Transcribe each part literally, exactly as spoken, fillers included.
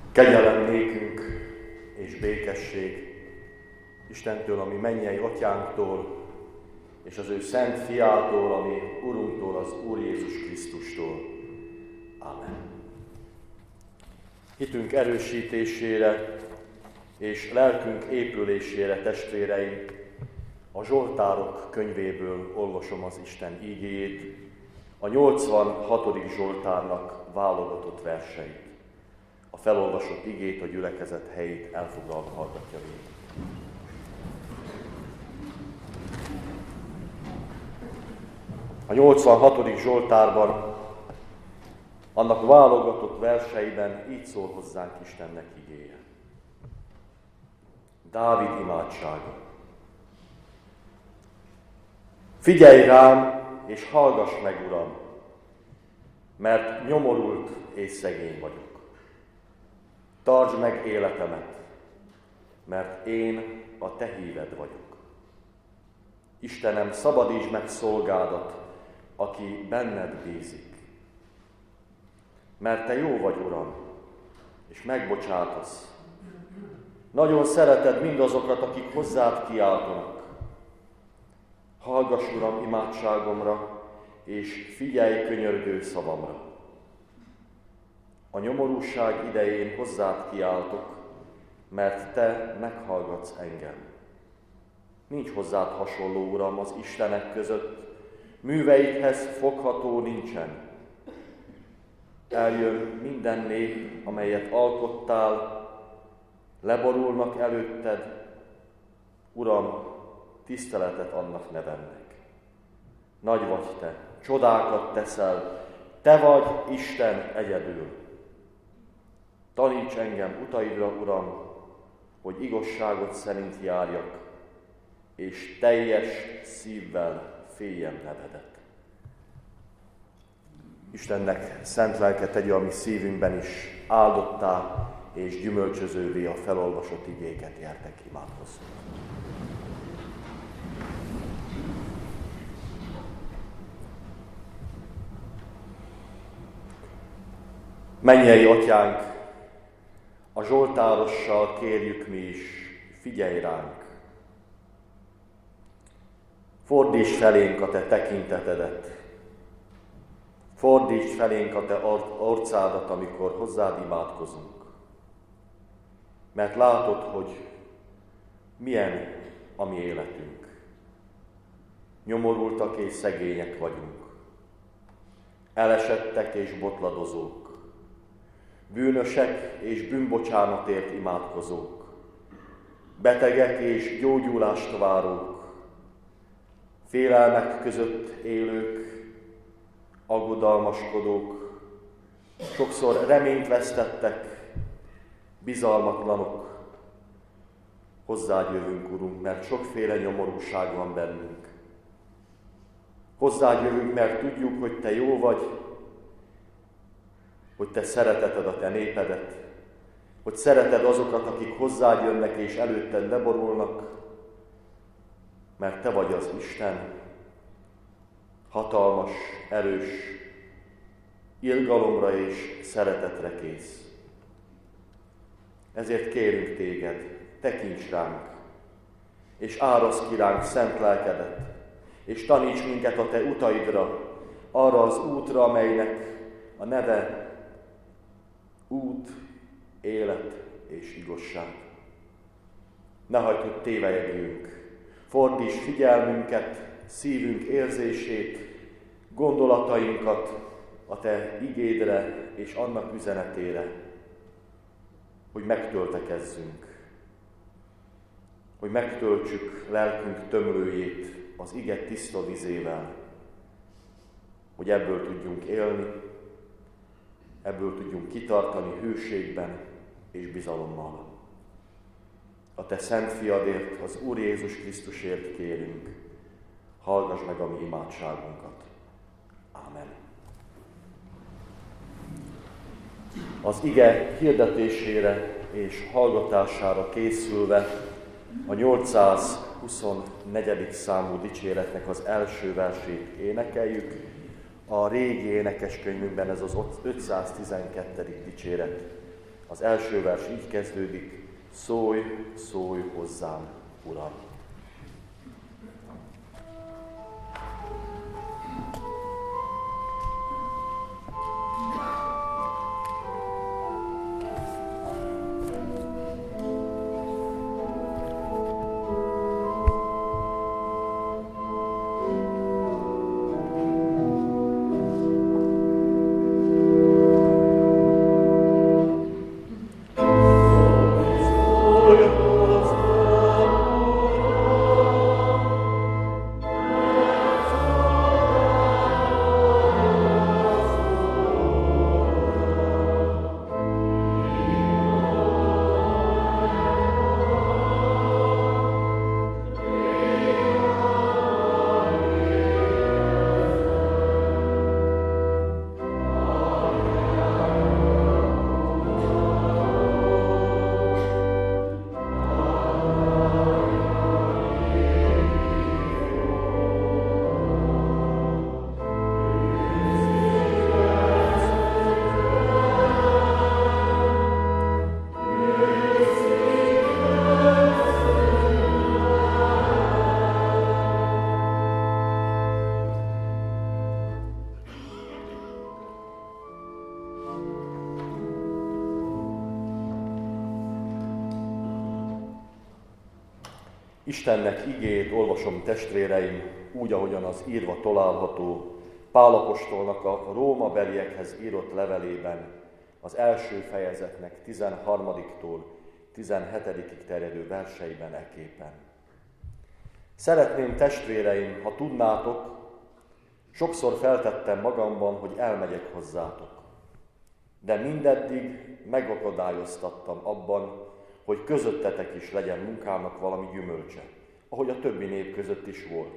Kegyelem nékünk és békesség Istentől, ami mennyei atyánktól, és az ő szent fiától, ami Urunktól, az Úr Jézus Krisztustól. Amen. Hitünk erősítésére és lelkünk épülésére, testvéreim, a Zsoltárok könyvéből olvasom az Isten ígéjét, a nyolcvanhatodik Zsoltárnak válogatott verseit. A felolvasott igét, a gyülekezet helyét elfoglalva hallgatja végig. A nyolcvanhatodik Zsoltárban, annak válogatott verseiben így szól hozzánk Istennek igéje. Dávid imádsága. Figyelj rám, és hallgass meg, Uram, mert nyomorult és szegény vagyok. Tartsd meg életemet, mert én a te híved vagyok. Istenem, szabadítsd meg szolgádat, aki benned bízik. Mert te jó vagy, Uram, és megbocsátasz. Nagyon szereted mindazokat, akik hozzád kiáltanak. Hallgass, Uram, imádságomra, és figyelj könyörgő szavamra. A nyomorúság idején hozzád kiáltok, mert te meghallgatsz engem. Nincs hozzád hasonló, Uram, az istenek között, műveidhez fogható nincsen. Eljön minden nép, amelyet alkottál, leborulnak előtted, Uram, tiszteletet adnak nevednek. Nagy vagy te, csodákat teszel, te vagy Isten egyedül. Taníts engem utaidra, Uram, hogy igazságot szerint járjak, és teljes szívvel féljem nevedet. Istennek szent lelke tegye a mi szívünkben is áldottá és gyümölcsözővé a felolvasott igéket, gyertek, imádkozzunk. Mennyei atyánk, a zsoltárossal kérjük mi is, figyelj ránk. Fordíts felénk a te tekintetedet. Fordíts felénk a te arcádat, amikor hozzád imádkozunk. Mert látod, hogy milyen a mi életünk. Nyomorultak és szegények vagyunk. Elesettek és botladozók. Bűnösek és bűnbocsánatért imádkozók, betegek és gyógyulást várók, félelmek között élők, aggodalmaskodók, sokszor reményt vesztettek, bizalmatlanok. Hozzád jövünk, Urunk, mert sokféle nyomorúság van bennünk. Hozzád jövünk, mert tudjuk, hogy te jó vagy, hogy te szereteted a te népedet, hogy szereted azokat, akik hozzád jönnek és előtted leborulnak, mert te vagy az Isten, hatalmas, erős, irgalomra és szeretetre kész. Ezért kérünk téged, tekints ránk, és áraszd ki ránk szent lelkedet, és taníts minket a te utaidra, arra az útra, amelynek a neve út, élet és igazság. Ne hagyd, hogy tévejegjünk. Fordíts figyelmünket, szívünk érzését, gondolatainkat a te igédre és annak üzenetére, hogy megtöltekezzünk, hogy megtöltsük lelkünk tömlőjét az ige tiszta vizével, hogy ebből tudjunk élni, ebből tudjunk kitartani hűségben és bizalommal. A te szent fiadért, az Úr Jézus Krisztusért kérünk, hallgass meg a mi imádságunkat. Ámen. Az ige hirdetésére és hallgatására készülve a nyolcszázhuszonnegyedik számú dicséretnek az első versét énekeljük. A régi énekeskönyvünkben ez az ötszáztizenkettedik dicséret. Az első vers így kezdődik: szólj, szólj hozzám, Uram! Istennek igéjét olvasom, testvéreim, úgy, ahogyan az írva található Pál apostolnak a Róma beliekhez írott levelében, az első fejezetnek tizenharmadiktól tizenhetedikig terjedő verseiben eképpen. Szeretném, testvéreim, ha tudnátok, sokszor feltettem magamban, hogy elmegyek hozzátok, de mindeddig megakadályoztattam abban, hogy közöttetek is legyen munkának valami gyümölcse, ahogy a többi nép között is volt.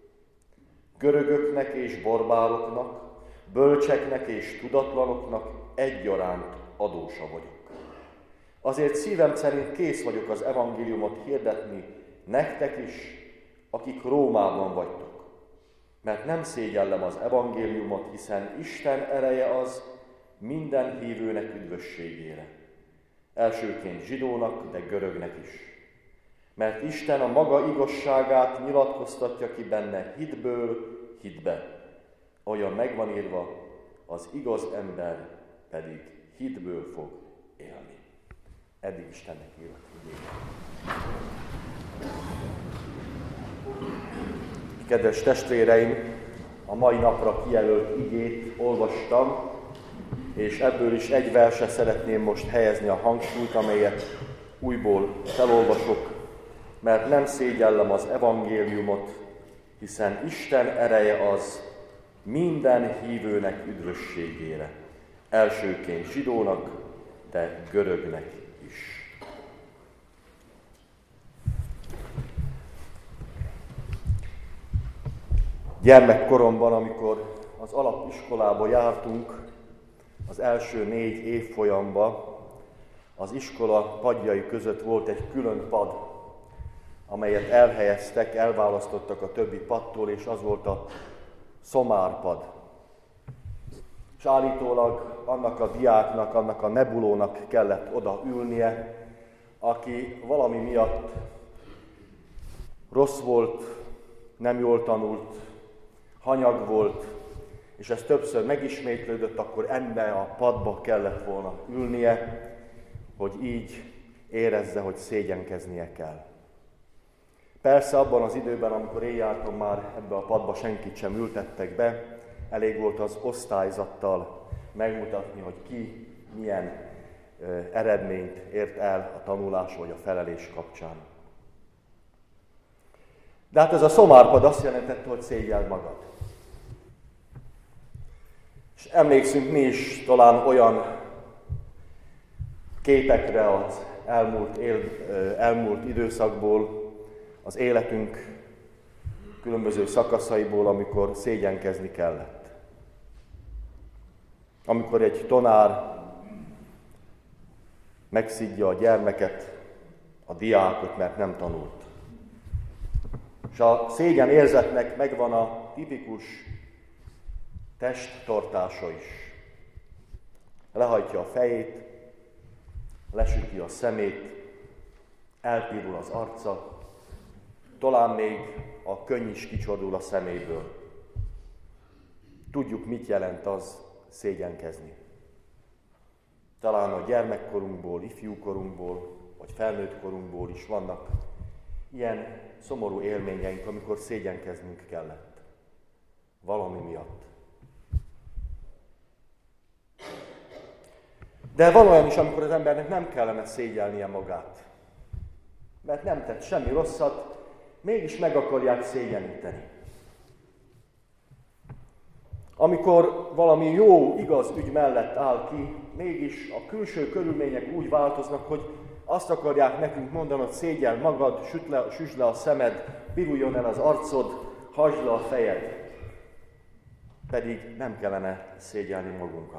Görögöknek és barbároknak, bölcseknek és tudatlanoknak egyaránt adósa vagyok. Azért szívem szerint kész vagyok az evangéliumot hirdetni nektek is, akik Rómában vagytok. Mert nem szégyellem az evangéliumot, hiszen Isten ereje az minden hívőnek üdvösségére. Elsőként zsidónak, de görögnek is. Mert Isten a maga igazságát nyilatkoztatja ki benne hitből hitbe. Olyan megvan írva, az igaz ember pedig hitből fog élni. Eddig Istennek írott igéje. Kedves testvéreim, a mai napra kijelölt igét olvastam, és ebből is egy versre szeretném most helyezni a hangsúlyt, amelyet újból felolvasok, mert nem szégyellem az evangéliumot, hiszen Isten ereje az minden hívőnek üdvösségére, elsőként zsidónak, de görögnek is. Gyermekkoromban, amikor az alapiskolába jártunk, az első négy évfolyamban az iskola padjai között volt egy külön pad, amelyet elhelyeztek, elválasztottak a többi padtól, és az volt a szomárpad. És állítólag annak a diáknak, annak a nebulónak kellett oda ülnie, aki valami miatt rossz volt, nem jól tanult, hanyag volt, és ez többször megismétlődött, akkor enne a padba kellett volna ülnie, hogy így érezze, hogy szégyenkeznie kell. Persze abban az időben, amikor én jártam, már ebbe a padba senkit sem ültettek be, elég volt az osztályzattal megmutatni, hogy ki milyen ö, eredményt ért el a tanulás vagy a felelés kapcsán. De hát ez a szomárpad azt jelentette, hogy szégyeld magad. És emlékszünk mi is talán olyan képekre az elmúlt, él, elmúlt időszakból, az életünk különböző szakaszaiból, amikor szégyenkezni kellett. Amikor egy tanár megszidja a gyermeket, a diákot, mert nem tanult. És a szégyen érzetnek megvan a tipikus testtartása is. Lehajtja a fejét, lesüti a szemét, elpirul az arca, talán még a könny is kicsordul a szeméből. Tudjuk, mit jelent az szégyenkezni. Talán a gyermekkorunkból, ifjúkorunkból, vagy felnőtt korunkból is vannak ilyen szomorú élményeink, amikor szégyenkeznünk kellett. Valami miatt. De van olyan is, amikor az embernek nem kellene szégyelnie magát. Mert nem tett semmi rosszat, mégis meg akarják szégyeníteni. Amikor valami jó, igaz ügy mellett áll ki, mégis a külső körülmények úgy változnak, hogy azt akarják nekünk mondani, hogy szégyell magad, süt le, süsd le a szemed, piruljon el az arcod, hajtsd le a fejed. Pedig nem kellene szégyelni magunkat.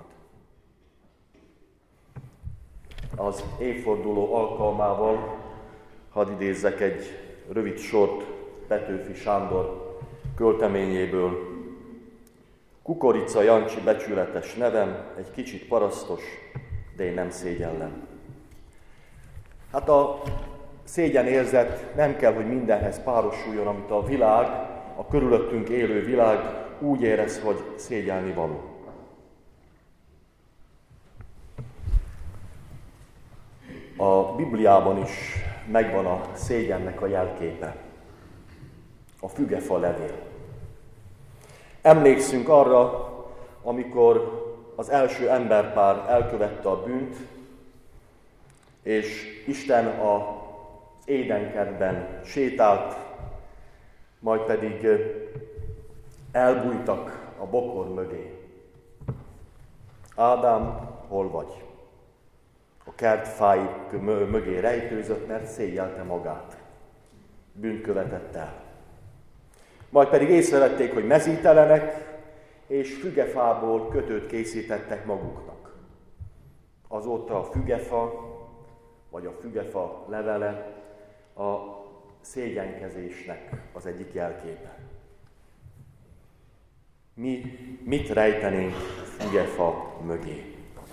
Az évforduló alkalmával hadd idézzek egy rövid sort Petőfi Sándor költeményéből. Kukorica Jancsi becsületes nevem, egy kicsit parasztos, de én nem szégyellem. Hát a szégyenérzet nem kell, hogy mindenhez párosuljon, amit a világ, a körülöttünk élő világ úgy érez, hogy szégyelni való. A Bibliában is megvan a szégyennek a jelképe. A fügefa levél. Emlékszünk arra, amikor az első emberpár elkövette a bűnt, és Isten az édenkertben sétált, majd pedig elbújtak a bokor mögé. Ádám, hol vagy? A kert fái mögé rejtőzött, mert szégyelte magát. Bűnt követett el. Majd pedig észrevették, hogy mezítelenek, és fügefából kötőt készítettek maguknak. Azóta a fügefa, vagy a fügefa levele a szégyenkezésnek az egyik jelképe. Mi mit rejtenénk fügefa mögé?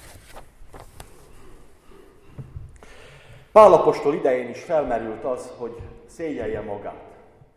Pál apostol idején is felmerült az, hogy szégyelje magát.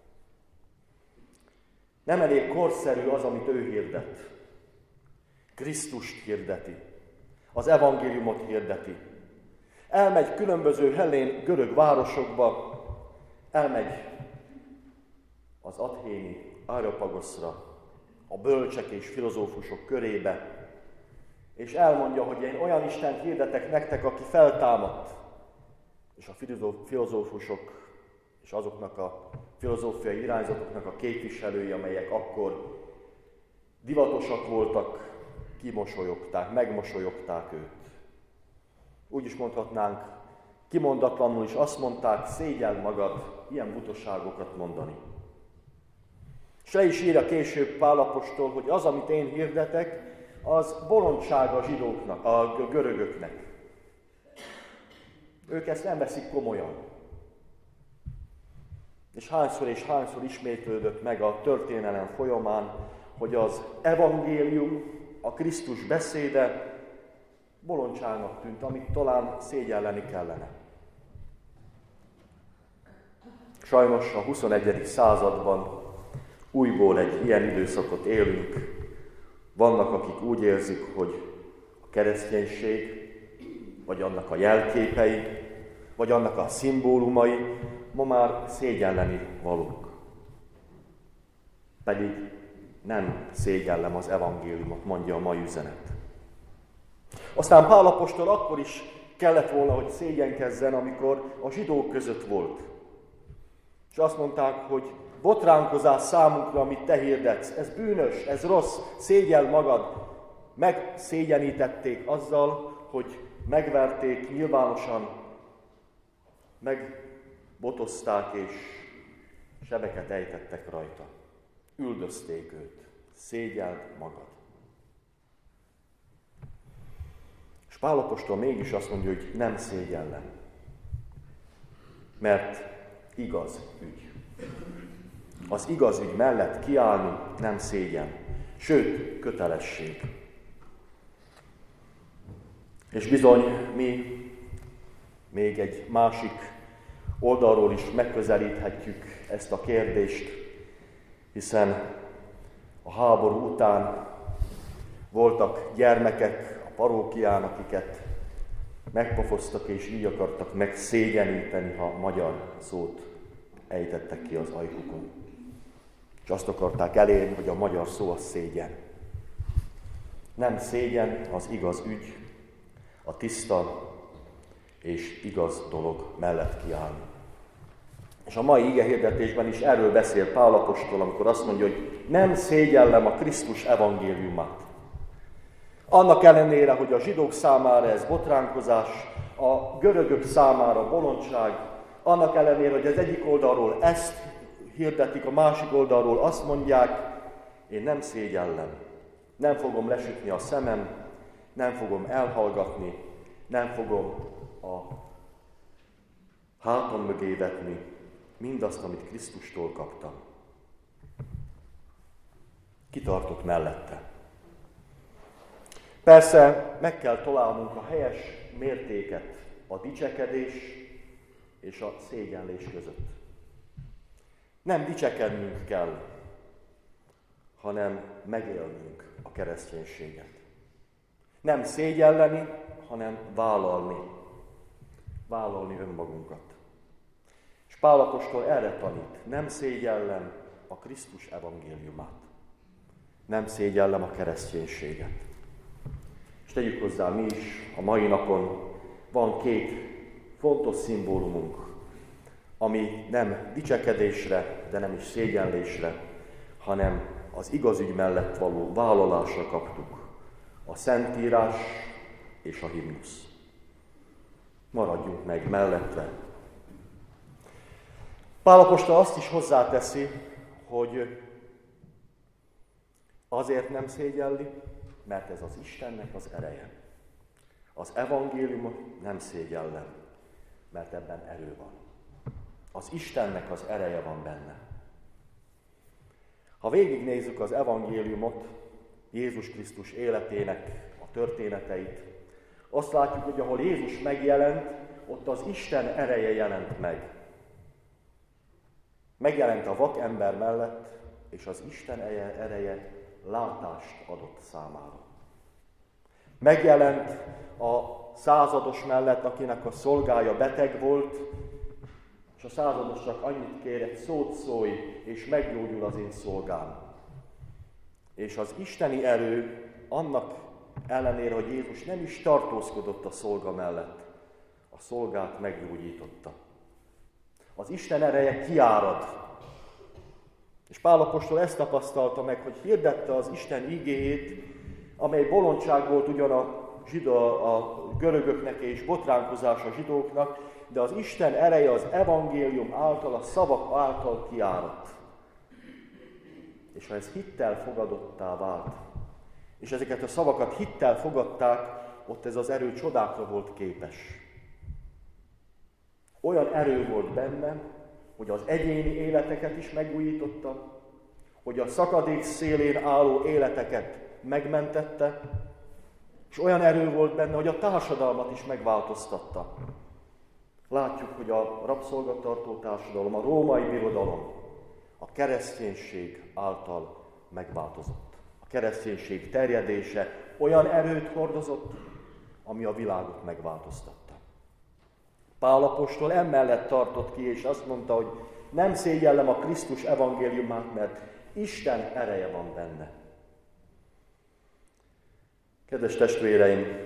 Nem elég korszerű az, amit ő hirdet. Krisztust hirdeti. Az evangéliumot hirdeti. Elmegy különböző hellén görög városokba, elmegy az athéni Areopagoszra, a bölcsek és filozófusok körébe, és elmondja, hogy én olyan Istent hirdetek nektek, aki feltámadt. És a filozófusok és azoknak a filozófiai irányzatoknak a képviselői, amelyek akkor divatosak voltak, kimosolyogták, megmosolyogták őt. Úgy is mondhatnánk, kimondatlanul is azt mondták, szégyeld magad ilyen butaságokat mondani. És le is írja később Pál apostol, hogy az, amit én hirdetek, az bolondság a zsidóknak, a görögöknek. Ők ezt nem veszik komolyan. És hányszor és hányszor ismétlődött meg a történelem folyamán, hogy az evangélium, a Krisztus beszéde bolondságnak tűnt, amit talán szégyelleni kellene. Sajnos a huszonegyedik században újból egy ilyen időszakot élünk. Vannak, akik úgy érzik, hogy a kereszténység, vagy annak a jelképei, vagy annak a szimbólumai ma már szégyelleni valók. Pedig nem szégyellem az evangéliumot, mondja a mai üzenet. Aztán Pál apostol akkor is kellett volna, hogy szégyenkezzen, amikor a zsidók között volt. És azt mondták, hogy botránkozás számunkra, amit te hirdetsz, ez bűnös, ez rossz, szégyell magad. Megszégyenítették azzal, hogy megverték nyilvánosan, megbotozták és sebeket ejtettek rajta. Üldözték őt. Szégyeld magad. És Pál apostol mégis azt mondja, hogy nem szégyellem. Mert igaz ügy. Az igaz ügy mellett kiállni nem szégyen, sőt, kötelesség. És bizony mi még egy másik oldalról is megközelíthetjük ezt a kérdést, hiszen a háború után voltak gyermekek a parókián, akiket megpofoztak és így akartak megszégyeníteni, ha magyar szót ejtettek ki az ajkukon. És azt akarták elérni, hogy a magyar szó az szégyen. Nem szégyen az igaz ügy, a tiszta és igaz dolog mellett kiállni. És a mai igehirdetésben is erről beszél Pál apostol, amikor azt mondja, hogy nem szégyellem a Krisztus evangéliumát. Annak ellenére, hogy a zsidók számára ez botránkozás, a görögök számára bolondság, annak ellenére, hogy az egyik oldalról ezt hirdetik, a másik oldalról azt mondják, én nem szégyellem, nem fogom lesütni a szemem, nem fogom elhallgatni, nem fogom a hátam mögé vetni mindazt, amit Krisztustól kaptam. Kitartok mellette. Persze meg kell találnunk a helyes mértéket a dicsekedés és a szégyenlés között. Nem dicsekednünk kell, hanem megélnünk a kereszténységet. Nem szégyelleni, hanem vállalni. Vállalni önmagunkat. És Pál apostol erre tanít. Nem szégyellem a Krisztus evangéliumát. Nem szégyellem a kereszténységet. És tegyük hozzá mi is, a mai napon van két fontos szimbólumunk, ami nem dicsekedésre, de nem is szégyenlésre, hanem az igaz ügy mellett való vállalásra kaptuk. A Szentírás és a himnusz. Maradjunk meg mellette. Pál apostol azt is hozzáteszi, hogy azért nem szégyelli, mert ez az Istennek az ereje. Az evangélium nem szégyellem, mert ebben erő van. Az Istennek az ereje van benne. Ha végignézzük az evangéliumot, Jézus Krisztus életének a történeteit, azt látjuk, hogy ahol Jézus megjelent, ott az Isten ereje jelent meg. Megjelent a vak ember mellett, és az Isten ereje látást adott számára. Megjelent a százados mellett, akinek a szolgája beteg volt, és a százados csak annyit kér, egy szót szólj, és meggyógyul az én szolgám. És az isteni erő annak ellenére, hogy Jézus nem is tartózkodott a szolga mellett, a szolgát meggyógyította. Az Isten ereje kiárad. És Pál apostol ezt tapasztalta meg, hogy hirdette az Isten igéjét, amely bolondság volt ugyan a, zsidó, a görögöknek és botránkozás a zsidóknak, de az Isten ereje az evangélium által, a szavak által kiáradt. És ha ez hittel fogadottá vált, és ezeket a szavakat hittel fogadták, ott ez az erő csodákra volt képes. Olyan erő volt benne, hogy az egyéni életeket is megújította, hogy a szakadék szélén álló életeket megmentette, és olyan erő volt benne, hogy a társadalmat is megváltoztatta. Látjuk, hogy a rabszolgatartó társadalom, a római birodalom a kereszténység által megváltozott. A kereszténység terjedése olyan erőt hordozott, ami a világot megváltoztatta. Pál apostol emellett tartott ki, és azt mondta, hogy nem szégyellem a Krisztus evangéliumát, mert Isten ereje van benne. Kedves testvéreim,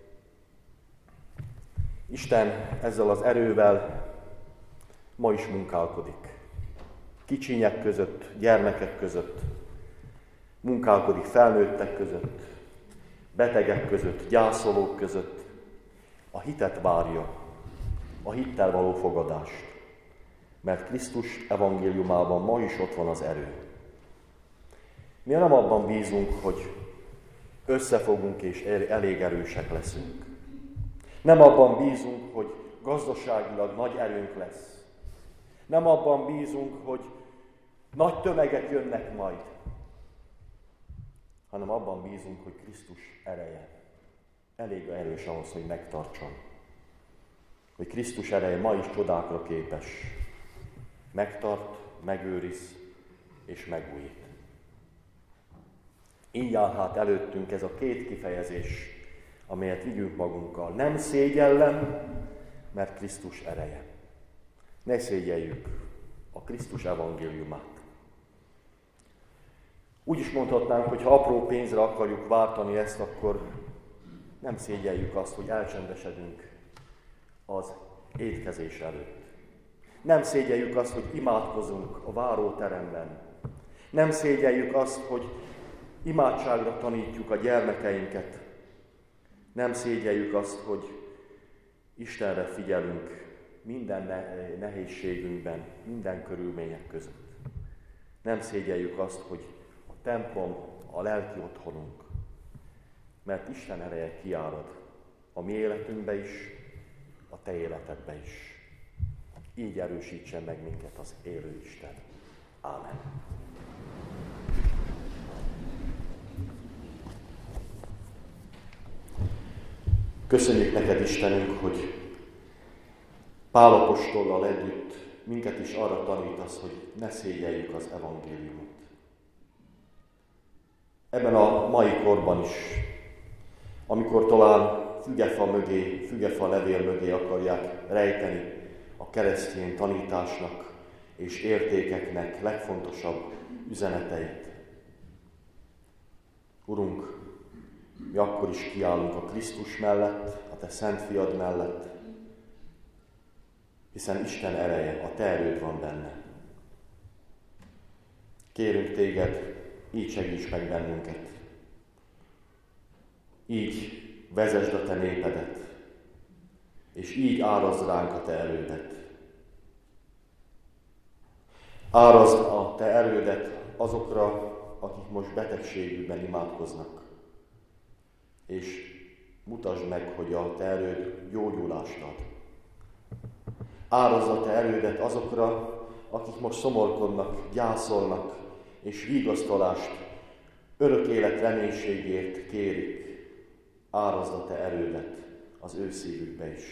Isten ezzel az erővel ma is munkálkodik. Kicsinyek között, gyermekek között, munkálkodik felnőttek között, betegek között, gyászolók között. A hitet várja, a hittel való fogadást, mert Krisztus evangéliumában ma is ott van az erő. Mi nem abban bízunk, hogy összefogunk és elég erősek leszünk. Nem abban bízunk, hogy gazdaságilag nagy erőnk lesz. Nem abban bízunk, hogy nagy tömegek jönnek majd, hanem abban bízunk, hogy Krisztus ereje elég erős ahhoz, hogy megtartson. hogy Krisztus ereje ma is csodákra képes. Megtart, megőriz és megújít. Így áll hát előttünk ez a két kifejezés, amelyet vigyünk magunkkal. Nem szégyellem, mert Krisztus ereje. Ne szégyeljük a Krisztus evangéliumát. Úgy is mondhatnánk, hogy ha apró pénzre akarjuk váltani ezt, akkor nem szégyeljük azt, hogy elcsendesedünk az étkezés előtt. Nem szégyeljük azt, hogy imádkozunk a váróteremben. Nem szégyeljük azt, hogy imádságra tanítjuk a gyermekeinket. Nem szégyeljük azt, hogy Istenre figyelünk minden nehézségünkben, minden körülmények között. Nem szégyeljük azt, hogy a templom a lelki otthonunk, mert Isten ereje kiárad a mi életünkbe is, a te életedbe is. Így erősítsen meg minket az élő Isten. Ámen. Köszönjük neked, Istenünk, hogy Pál apostollal együtt minket is arra tanítasz, hogy ne szégyeljük az evangéliumot. Ebben a mai korban is, amikor talán fügefa mögé, fügefa levél mögé akarják rejteni a keresztény tanításnak és értékeknek legfontosabb üzeneteit. Urunk, mi akkor is kiállunk a Krisztus mellett, a te szent fiad mellett, hiszen Isten ereje, a te erőd van benne. Kérünk téged, így segíts meg bennünket. Így vezesd a te népedet, és így árazd ránk a te erődet. Árazd a te erődet azokra, akik most betegségükben imádkoznak, és mutasd meg, hogy a te erőd gyógyulást ad. Árazd a te erődet azokra, akik most szomorkodnak, gyászolnak, és vigasztalást, örök élet reménységért kérik. Árazd a te erődet az ő szívükbe is.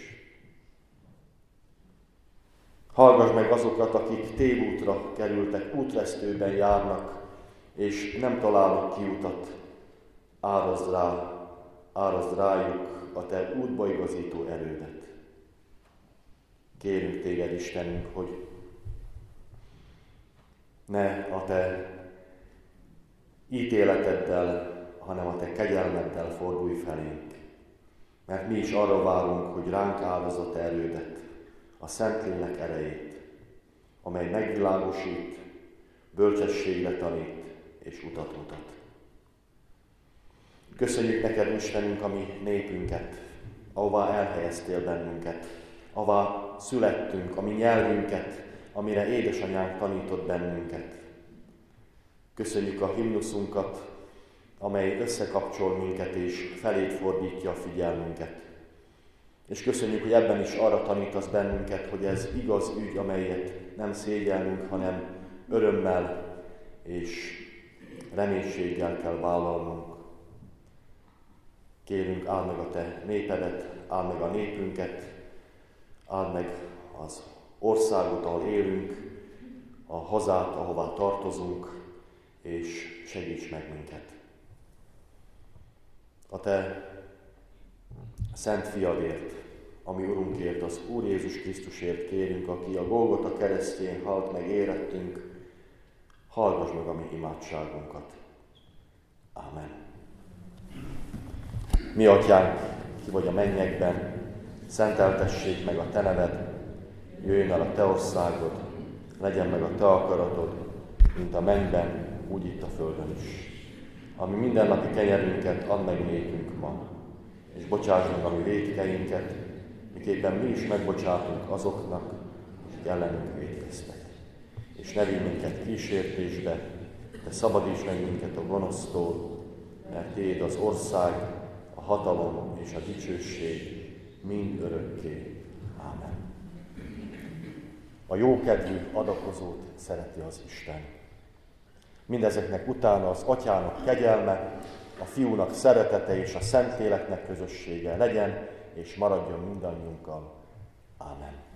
Hallgass meg azokat, akik tévútra kerültek, útvesztőben járnak, és nem találnak kiutat. Árazd rá, árazd rájuk a te útba igazító erődet. Kérünk téged, Istenünk, hogy ne a te ítéleteddel, hanem a te kegyelmeddel fordulj felénk. Mert mi is arra várunk, hogy ránk árazd a te erődet, a Szentlélek erejét, amely megvilágosít, bölcsességre tanít és utat mutat. Köszönjük neked, Istenünk, a mi népünket, ahová elhelyeztél bennünket, ahová születtünk, a mi nyelvünket, amire édesanyánk tanított bennünket. Köszönjük a himnuszunkat, amely összekapcsol minket és feléd fordítja a figyelmünket. És köszönjük, hogy ebben is arra tanítasz bennünket, hogy ez igaz ügy, amelyet nem szégyelnünk, hanem örömmel és reménységgel kell vállalnunk. Kérünk, áld meg a te népedet, áld meg a népünket, áld meg az országot, ahol élünk, a hazát, ahová tartozunk, és segíts meg minket. A te szent fiadért, ami Urunkért, az Úr Jézus Krisztusért kérünk, aki a Golgota keresztjén halt meg érettünk, hallgass meg a mi imádságunkat. Ámen. Mi atyánk, ki vagy a mennyekben, szenteltessék meg a te neved, jöjjön el a te országod, legyen meg a te akaratod, mint a mennyben, úgy itt a földön is. Ami mindennapi kenyerünket add meg nékünk ma, és bocsáss meg a mi vétkeinket, miképpen mi is megbocsátunk azoknak, akik ellenünk vétkeztek. És ne vigy minket kísértésbe, de szabadíts meg minket a gonosztól, mert tiéd az ország, a hatalom és a dicsőség mind örökké. Ámen. A jókedvű adakozót szereti az Isten. Mindezeknek utána az Atyának kegyelme, a Fiúnak szeretete és a Szentléleknek közössége legyen és maradjon mindannyiunkkal, Amen.